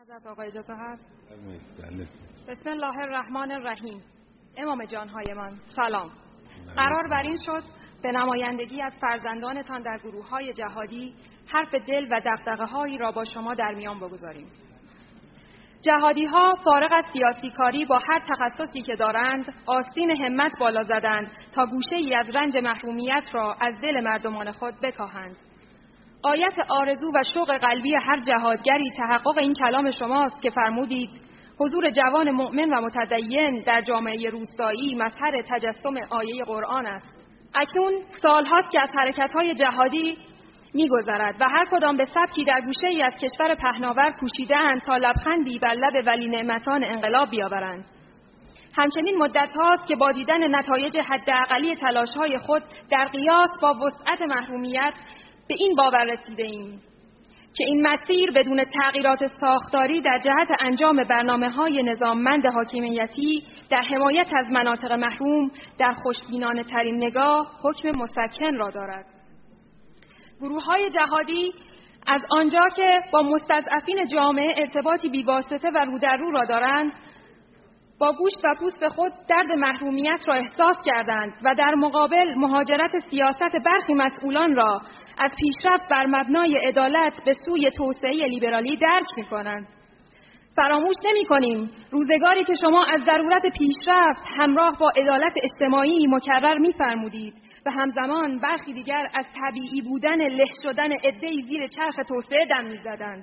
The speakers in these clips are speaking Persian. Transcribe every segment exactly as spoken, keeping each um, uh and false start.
حضرت آقا اجازه هست؟ بله. بسم الله الرحمن الرحیم. امام جانهایمان سلام. قرار بر این شد به نمایندگی از فرزندانتان در گروه‌های جهادی حرف دل و دغدغه‌هایی را با شما در میان بگذاریم. جهادی‌ها فارغ از سیاسی کاری با هر تخصصی که دارند، آستین همت بالا زدند تا گوشه‌ای از رنج محرومیت را از دل مردمان خود بکاهند. غایت آرزو و شوق قلبی هر جهادگری تحقق این کلام شماست که فرمودید حضور جوان مؤمن و متدین در جامعه روستایی مظهر تجسم آیه قرآن است. اکنون سال‌هاست که از حرکت‌های جهادی می‌گذرد و هر کدام به سبکی در گوشه‌ای از کشور پهناور کوشیده‌اند تا لبخندی بر لب ولی نعمتان انقلاب بیاورند. همچنین مدت هاست که با دیدن نتایج حداقلی تلاش‌های خود در قیاس با وسعت محرومیت به این باور رسیده ایم که این مسیر بدون تغییرات ساختاری در جهت انجام برنامه‌های نظاممند حاکمیتی در حمایت از مناطق محروم در خوشبینانه ترین نگاه حکم مسکن را دارد. گروه‌های جهادی از آنجا که با مستضعفین جامعه ارتباطی بی‌واسطه و رو در رو را دارند، با گوشت و پوست خود درد محرومیت را احساس کردند و در مقابل مهاجرت سیاست برخی مسئولان را از پیشرفت بر مبنای عدالت به سوی توسعه لیبرالی درک می‌کنند. فراموش نمی‌کنیم روزگاری که شما از ضرورت پیشرفت همراه با عدالت اجتماعی مکرر می‌فرمودید و همزمان برخی دیگر از طبیعی بودن له شدن عده‌ای زیر چرخ توسعه دم می‌زدند.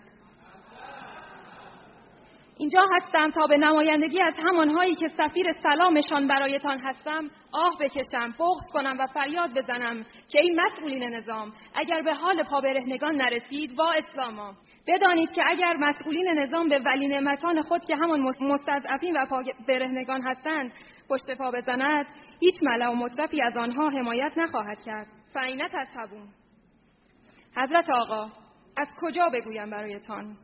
اینجا هستم تا به نمایندگی از همانهایی که سفیر سلامشان برایتان هستم آه بکشم، بغض کنم و فریاد بزنم که این مسئولین نظام اگر به حال پابرهنگان نرسید وا اسلاما، بدانید که اگر مسئولین نظام به ولی نعمتان خود که همان مستضعفین و پابرهنگان هستند پشت پا بزند، هیچ ملأ و مطرفی از آنها حمایت نخواهد کرد. فأین تذهبون. حضرت آقا، از کجا بگویم برایتان؟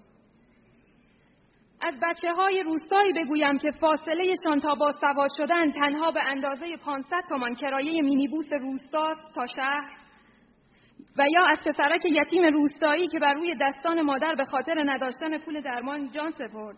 از بچه های روستایی بگویم که فاصله شان تا با سوار شدن تنها به اندازه پانصد تومان کرایه مینیبوس روستاست تا شهر، و یا از پسرک یتیم روستایی که بر روی دستان مادر به خاطر نداشتن پول درمان جان سپرد.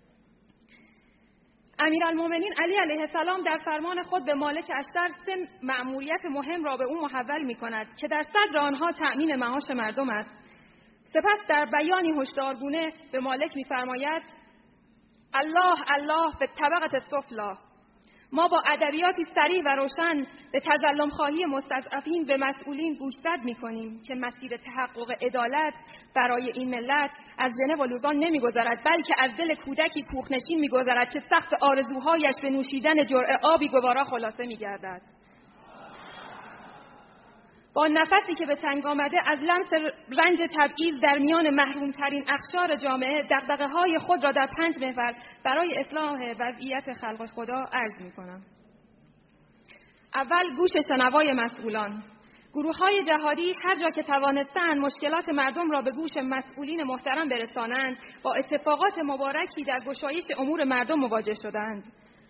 امیرالمومنین علی علیه السلام در فرمان خود به مالک اشتر سه مأموریت مهم را به او محول می کند که در صدر آنها تأمین معاش مردم است. سپس در بیانی هشدارگونه به مالک می فرماید الله الله به طبقه السفلی. ما با ادبیاتی صریح و روشن به تظلم خواهی مستضعفین به مسئولین گوشزد می‌کنیم که مسیر تحقق عدالت برای این ملت از ژنو و لوزان نمی‌گذرد، بلکه از دل کودکی کوخنشین می‌گذرد که سقف آرزوهایش به نوشیدن جرعه آبی گوارا خلاصه می‌گردد. با نفسی که به تنگ آمده از لمس رنج تبعیض در میان محرومترین اقشار جامعه دغدغه‌های خود را در پنج محور برای اصلاح وضعیت خلق خدا عرض می‌کنم. اول، گوش شنوای مسئولان. گروه‌های جهادی هر جا که توانستند مشکلات مردم را به گوش مسئولین محترم برسانند، با اتفاقات مبارکی در گشایش امور مردم مواجه شدند.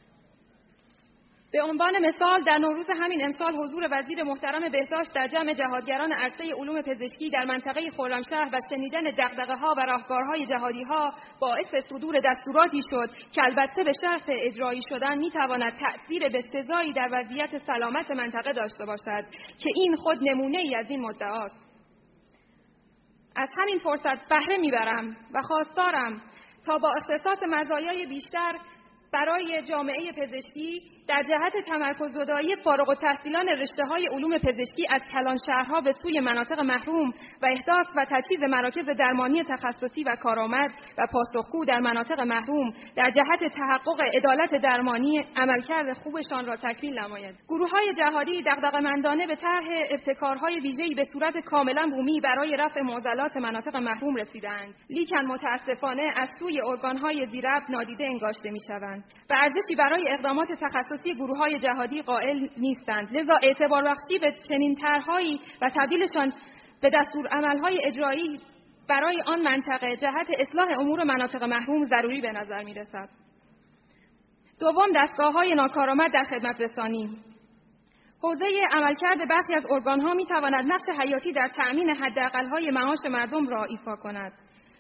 به عنوان مثال در نوروز همین امسال حضور وزیر محترم بهداشت در جمع جهادگران عرصه علوم پزشکی در منطقه خرمشهر و شنیدن دغدغه‌ها و راهکارهای جهادی‌ها باعث صدور دستوراتی شد که البته به شرط اجرایی شدن می‌تواند تأثیر بسزایی در وضعیت سلامت منطقه داشته باشد که این خود نمونه‌ای از این مدعاست. از همین فرصت بهره می‌برم و خواستارم تا با اختصاص مزایای بیشتر برای جامعه پزشکی در جهت تمرکز زدایی فارغ التحصیلان رشته‌های علوم پزشکی از کلان شهرها به سوی مناطق محروم و احداث و تجهیز مراکز درمانی تخصصی و کارآمد و پاسخگو در مناطق محروم در جهت تحقق عدالت درمانی عملکرد خوبشان را تکمیل نماید. گروه‌های جهادی دغدغه‌مندانه به طرح ابتکارهای ویژه‌ای به صورت کاملا بومی برای رفع معضلات مناطق محروم رسیدند، لیکن متأسفانه از سوی ارگان‌های ذی‌ربط نادیده انگاشته می‌شوند و ارزشی برای اقدامات تخصصی گروه‌های جهادی قائل نیستند. لذا اعتبار بخشی به چنین طرح‌هایی و تبدیلشان به دستورالعمل‌های اجرایی برای آن منطقه جهت اصلاح امور مناطق محروم ضروری به نظر می‌رسد. دوم، دستگاه‌های ناکارآمد در خدمت رسانی. حوزه عملکرد برخی از ارگان‌ها می‌تواند نقش حیاتی در تأمین حداقل‌های معاش مردم را ایفا کند.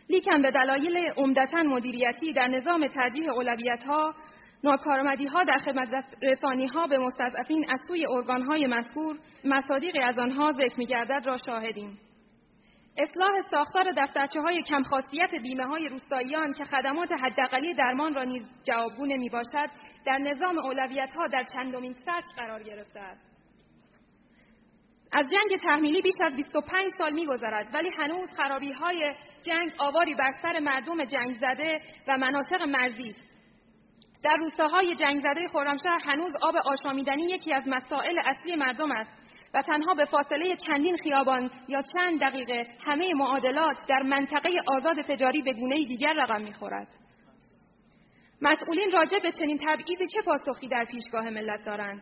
لیکن به دلایل عمدتاً مدیریتی در نظام ترجیح اولویت‌ها، ناکارآمدی‌ها در خدمت رسانی‌ها به مستضعفین از سوی ارگان‌های مذکور، مصادیقی از آنها ذکر می‌گردد را شاهدیم. اصلاح ساختار دفترچه‌های کم‌خاصیت بیمه‌های روستاییان که خدمات حداقلی درمان را نیز جوابگو نمی‌باشد، در نظام اولویت‌ها در چندمین سطر قرار گرفته است. از جنگ تحمیلی بیش از بیست و پنج سال می‌گذرد، ولی هنوز خرابی‌های جنگ آواری بر سر مردم جنگ زده و مناطق مرزی است. در روستاهای جنگ زده خرمشهر هنوز آب آشامیدنی یکی از مسائل اصلی مردم است و تنها به فاصله چندین خیابان یا چند دقیقه همه معادلات در منطقه آزاد تجاری به گونه‌ای دیگر رقم می‌خورد. مسئولین راجع به چنین تبعیضی چه پاسخی در پیشگاه ملت دارند؟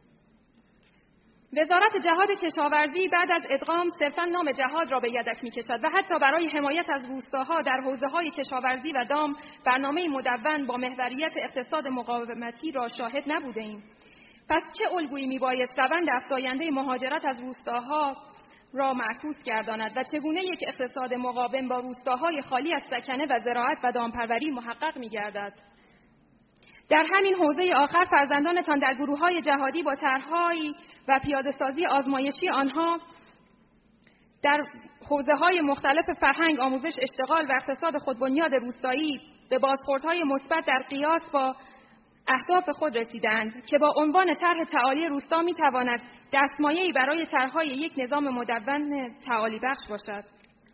وزارت جهاد کشاورزی بعد از ادغام صرفاً نام جهاد را به یدک می‌کشد و حتی برای حمایت از روستاها در حوزه‌های کشاورزی و دام برنامه مدون با محوریت اقتصاد مقاومتی را شاهد نبوده‌ایم. پس چه الگویی میبایست روند افزاینده مهاجرت از روستاها را معکوس گرداند و چگونه یک اقتصاد مقاوم با روستاهای خالی از سکنه و زراعت و دامپروری محقق می‌گردد؟ در همین حوزه آخر فرزندانتان در گروه‌های جهادی با طرح‌های و پیاده‌سازی آزمایشی آنها در حوزه‌های مختلف فرهنگ، آموزش، اشتغال و اقتصاد خودبنیاد روستایی به بازخوردهای مثبت در قیاس با اهداف خود رسیدند که با عنوان طرح تعالی روستا می‌تواند دستمایه‌ای برای طرح‌های یک نظام مدون تعالی بخش باشد.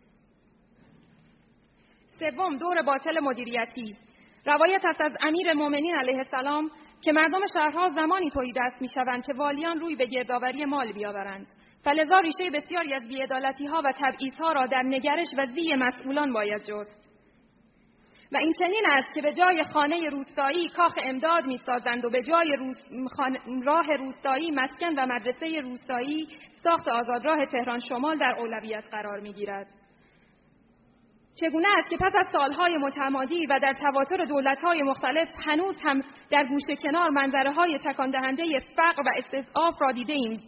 سوم، دور باطل مدیریتی. روایت است از امیرالمؤمنین علیه السلام که مردم شهرها زمانی تهیدست می‌شوند که والیان روی به گردآوری مال بیاورند. فلذا ریشه بسیاری از بی‌عدالتی‌ها و تبعیض‌ها را در نگرش و زی مسئولان باید جست. و این چنین است که به جای خانه روستایی کاخ امداد می‌سازند و به جای روز... خان... راه روستایی مسکن و مدرسه روستایی ساخت آزادراه تهران شمال در اولویت قرار می‌گیرد. چگونه است که پس از سالهای متمادی و در تواتر دولت‌های مختلف هنوز هم در گوشه کنار منظره‌های تکان دهنده فقر و استضعاف را دیده‌ایم؟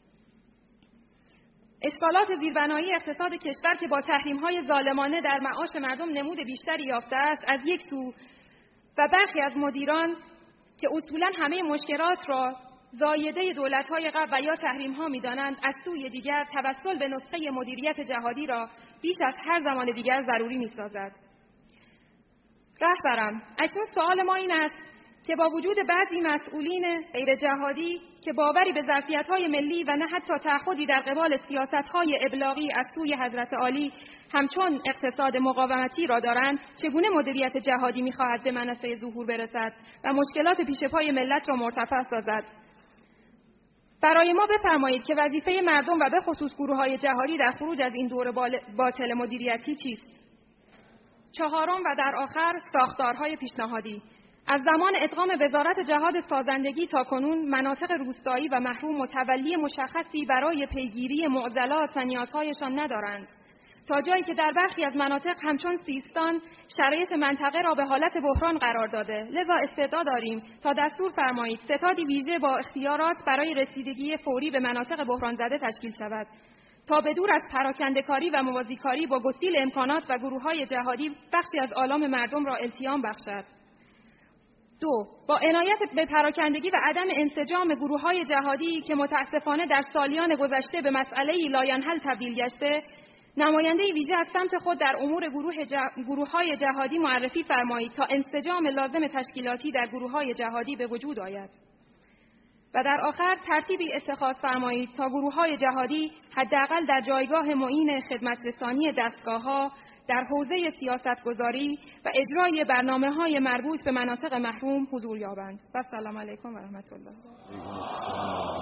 اشکالات زیربنایی اقتصاد کشور که با تحریم‌های ظالمانه در معاش مردم نمود بیشتری یافته است از یک سو و برخی از مدیران که اصولاً همه مشکلات را زایده دولت‌های قبل و یا تحریم‌ها می‌دانند، از سوی دیگر توسل به نسخه مدیریت جهادی را بیش از هر زمان دیگر ضروری می‌سازد. رهبرم، اکنون سوال ما این است که با وجود بعضی مسئولین غیر جهادی که باوری به ظرفیت‌های ملی و نه حتی تعهدی در قبال سیاست‌های ابلاغی از سوی حضرت عالی همچون اقتصاد مقاومتی را دارند، چگونه مدیریت جهادی می‌خواهد به منصه ظهور برسد و مشکلات پیش پای ملت را مرتفع سازد؟ برای ما بفرمایید که وظیفه مردم و به خصوص گروه‌های جهادی در خروج از این دور باطل مدیریتی چیست؟ چهارم و در آخر، ساختارهای پیشنهادی. از زمان ادغام وزارت جهاد سازندگی تا کنون مناطق روستایی و محروم متولی مشخصی برای پیگیری معضلات و نیازهایشان ندارند، تا جایی که در برخی از مناطق همچون سیستان شرایط منطقه را به حالت بحران قرار داده. لذا استعداد داریم تا دستور فرمایید ستادی ویژه با اختیارات برای رسیدگی فوری به مناطق بحران زده تشکیل شود تا به دور از پراکنده‌کاری و موازیکاری با گسیل امکانات و گروه‌های جهادی بخشی از آلام مردم را التیام بخشد. دو، با عنایت به پراکندگی و عدم انسجام گروه‌های جهادی که متاسفانه در سالیان گذشته به مسئله‌ای لاینحل تبدیل گشته، نماینده ویژه از سمت خود در امور گروه جه... گروه‌های جهادی معرفی فرمایید تا انسجام لازم تشکیلاتی در گروه‌های جهادی به وجود آید. و در آخر ترتیبی اتخاذ فرمایید تا گروه‌های جهادی حداقل در جایگاه معین خدمت‌رسانی دستگاه‌ها در حوزه سیاستگذاری و اجرای برنامه‌های مربوط به مناطق محروم حضور یابند. و السلام علیکم و رحمت الله.